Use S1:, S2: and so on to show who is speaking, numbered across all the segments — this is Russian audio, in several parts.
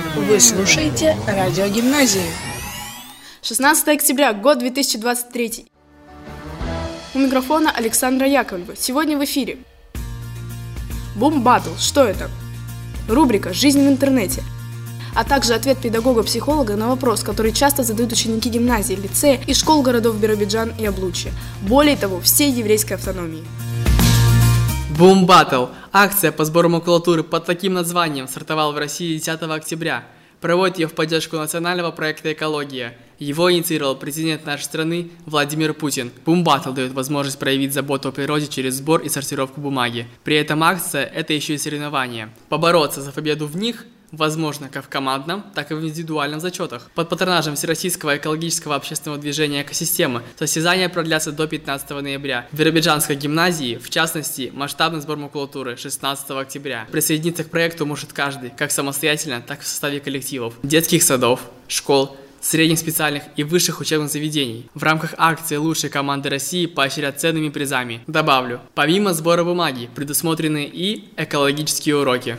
S1: Вы слушаете радио гимназии.
S2: 16 октября, год 2023. У микрофона Александра Яковлева. Сегодня в эфире Boom Battle. Что это? Рубрика «Жизнь в интернете», а также ответ педагога-психолога на вопрос, который часто задают ученики гимназии, лицея и школ городов Биробиджан и Облучье. Более того, всей еврейской автономии.
S3: Boom Battle – акция по сбору макулатуры под таким названием стартовала в России 10 октября. Проводит ее в поддержку национального проекта «Экология». Его инициировал президент нашей страны Владимир Путин. Boom Battle дает возможность проявить заботу о природе через сбор и сортировку бумаги. При этом акция – это еще и соревнования. Побороться за победу в них возможно как в командном, так и в индивидуальном зачетах. Под патронажем Всероссийского экологического общественного движения «Экосистема» состязания продлятся до 15 ноября. В Биробиджанской гимназии, в частности, масштабный сбор макулатуры 16 октября. Присоединиться к проекту может каждый, как самостоятельно, так и в составе коллективов, детских садов, школ, средних специальных и высших учебных заведений. В рамках акции «Лучшие команды России» поощрят ценными призами. Добавлю, помимо сбора бумаги, предусмотрены и экологические уроки.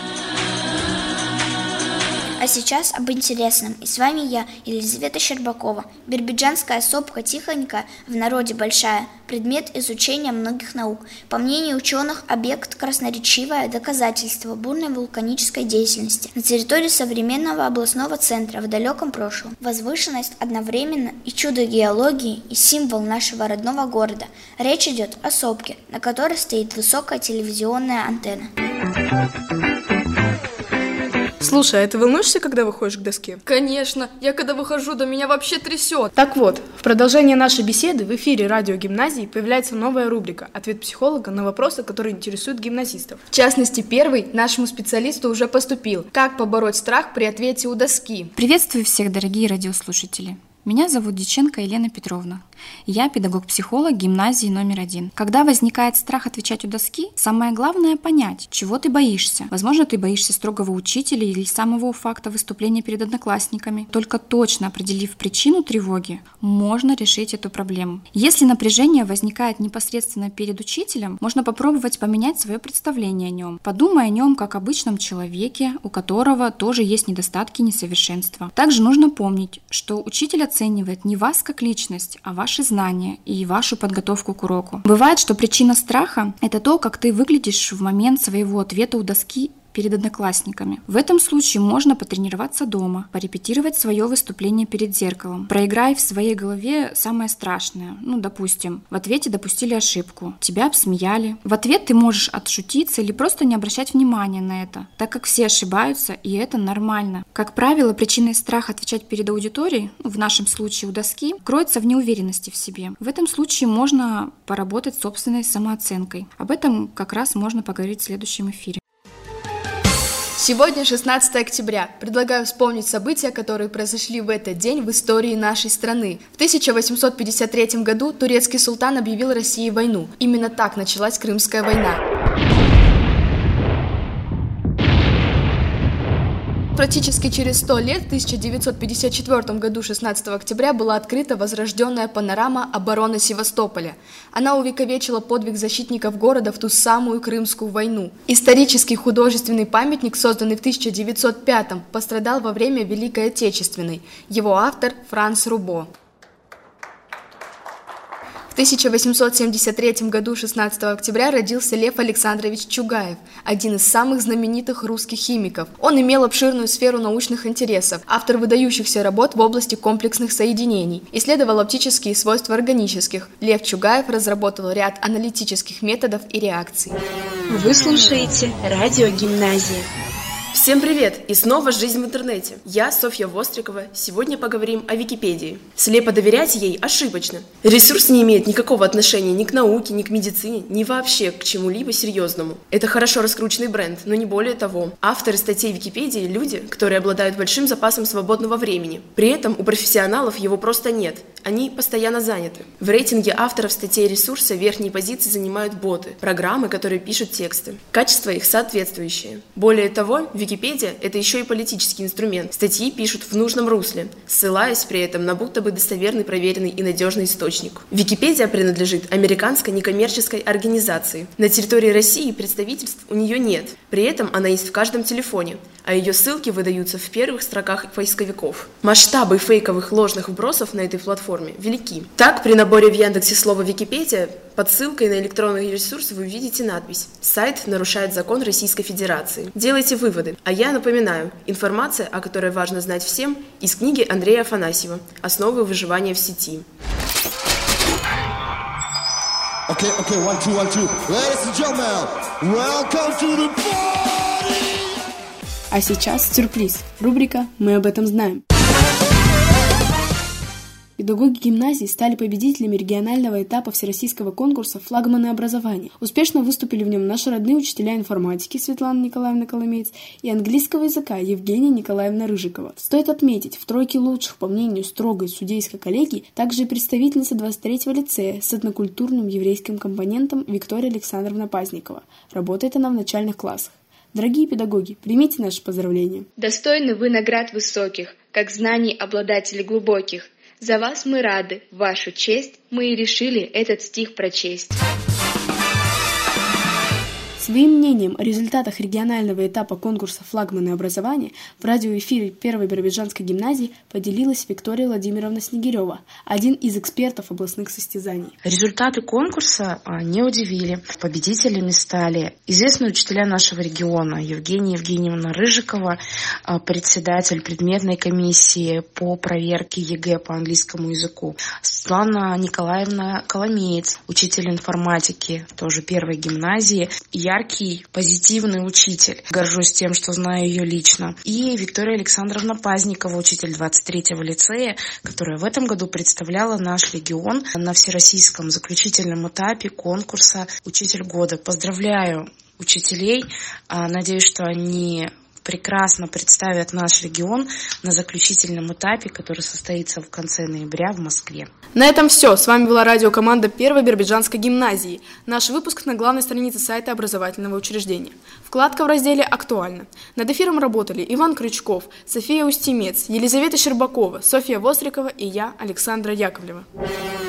S4: А сейчас об интересном. И с вами я, Елизавета Щербакова. Биробиджанская сопка тихонькая, в народе большая, предмет изучения многих наук. По мнению ученых, объект красноречивое доказательство бурной вулканической деятельности на территории современного областного центра в далеком прошлом. Возвышенность одновременно и чудо геологии, и символ нашего родного города. Речь идет о сопке, на которой стоит высокая телевизионная антенна.
S2: Слушай, а ты волнуешься, когда выходишь к доске?
S5: Конечно, я когда выхожу, да меня вообще трясет.
S2: Так вот, в продолжение нашей беседы в эфире радио гимназии появляется новая рубрика «Ответ психолога на вопросы, которые интересуют гимназистов».
S5: В частности, первый нашему специалисту уже поступил. Как побороть страх при ответе у доски?
S6: Приветствую всех, дорогие радиослушатели. Меня зовут Дьяченко Елена Петровна. Я педагог-психолог гимназии номер 1. Когда возникает страх отвечать у доски, самое главное понять, чего ты боишься. Возможно, ты боишься строгого учителя или самого факта выступления перед одноклассниками. Только точно определив причину тревоги, можно решить эту проблему. Если напряжение возникает непосредственно перед учителем, можно попробовать поменять свое представление о нем. Подумай о нем как обычном человеке, у которого тоже есть недостатки и несовершенства. Также нужно помнить, что учитель оценивает не вас как личность, а ваши знания и вашу подготовку к уроку. Бывает, что причина страха – это то, как ты выглядишь в момент своего ответа у доски перед одноклассниками. В этом случае можно потренироваться дома, порепетировать свое выступление перед зеркалом. Проиграй в своей голове самое страшное. Допустим, в ответе допустили ошибку, тебя обсмеяли. В ответ ты можешь отшутиться или просто не обращать внимания на это, так как все ошибаются, и это нормально. Как правило, причиной страха отвечать перед аудиторией, в нашем случае у доски, кроется в неуверенности в себе. В этом случае можно поработать с собственной самооценкой. Об этом как раз можно поговорить в следующем эфире.
S5: Сегодня 16 октября. Предлагаю вспомнить события, которые произошли в этот день в истории нашей страны. В 1853 году турецкий султан объявил России войну. Именно так началась Крымская война. Практически через 100 лет, в 1954 году, 16 октября, была открыта возрожденная панорама обороны Севастополя. Она увековечила подвиг защитников города в ту самую Крымскую войну. Исторический художественный памятник, созданный в 1905-м, пострадал во время Великой Отечественной. Его автор Франц Рубо. В 1873 году, 16 октября, родился Лев Александрович Чугаев, один из самых знаменитых русских химиков. Он имел обширную сферу научных интересов, автор выдающихся работ в области комплексных соединений, исследовал оптические свойства органических. Лев Чугаев разработал ряд аналитических методов и реакций.
S1: Вы слушаете радио гимназии.
S7: Всем привет! И снова «Жизнь в интернете». Я Софья Вострикова. Сегодня поговорим о Википедии. Слепо доверять ей ошибочно. Ресурс не имеет никакого отношения ни к науке, ни к медицине, ни вообще к чему-либо серьезному. Это хорошо раскрученный бренд, но не более того. Авторы статей Википедии – люди, которые обладают большим запасом свободного времени. При этом у профессионалов его просто нет. Они постоянно заняты. В рейтинге авторов статей ресурса верхние позиции занимают боты, программы, которые пишут тексты. Качество их соответствующее. Более того, Википедия – это еще и политический инструмент. Статьи пишут в нужном русле, ссылаясь при этом на будто бы достоверный, проверенный и надежный источник. Википедия принадлежит американской некоммерческой организации. На территории России представительств у нее нет. При этом она есть в каждом телефоне, а ее ссылки выдаются в первых строках поисковиков. Масштабы фейковых ложных вбросов на этой платформе велики. Так, при наборе в Яндексе слова «Википедия» под ссылкой на электронный ресурс вы увидите надпись «Сайт нарушает закон Российской Федерации». Делайте выводы. А я напоминаю, информация, о которой важно знать всем, из книги Андрея Афанасьева «Основы выживания в сети».
S8: Okay, 1, 2, 1, 2. Ladies and gentlemen, welcome to the party!
S2: А сейчас сюрприз. Рубрика «Мы об этом знаем». Педагоги гимназии стали победителями регионального этапа всероссийского конкурса «Флагманы образования». Успешно выступили в нем наши родные учителя информатики Светлана Николаевна Коломеец и английского языка Евгения Николаевна Рыжикова. Стоит отметить, в тройке лучших, по мнению строгой судейской коллегии, также и представительница 23-го лицея с этнокультурным еврейским компонентом Виктория Александровна Пазникова. Работает она в начальных классах. Дорогие педагоги, примите наши поздравления.
S9: Достойны вы наград высоких, как знаний обладатели глубоких. За вас мы рады, в вашу честь мы и решили этот стих прочесть.
S2: Своим мнением о результатах регионального этапа конкурса «Флагманы образования» в радиоэфире Первой Биробиджанской гимназии поделилась Виктория Владимировна Снегирева, один из экспертов областных состязаний.
S10: Результаты конкурса не удивили. Победителями стали известные учителя нашего региона: Евгения Евгеньевна Рыжикова, председатель предметной комиссии по проверке ЕГЭ по английскому языку, Светлана Николаевна Коломеец, учитель информатики, тоже первой гимназии, яркий, позитивный учитель. Горжусь тем, что знаю ее лично. И Виктория Александровна Пазникова, учитель 23-го лицея, которая в этом году представляла наш регион на всероссийском заключительном этапе конкурса «Учитель года». Поздравляю учителей. Надеюсь, что они прекрасно представят наш регион на заключительном этапе, который состоится в конце ноября в Москве.
S2: На этом все. С вами была радиокоманда Первой Биробиджанской гимназии. Наш выпуск на главной странице сайта образовательного учреждения. Вкладка в разделе «Актуально». Над эфиром работали Иван Крючков, София Устимец, Елизавета Щербакова, Софья Вострикова и я, Александра Яковлева.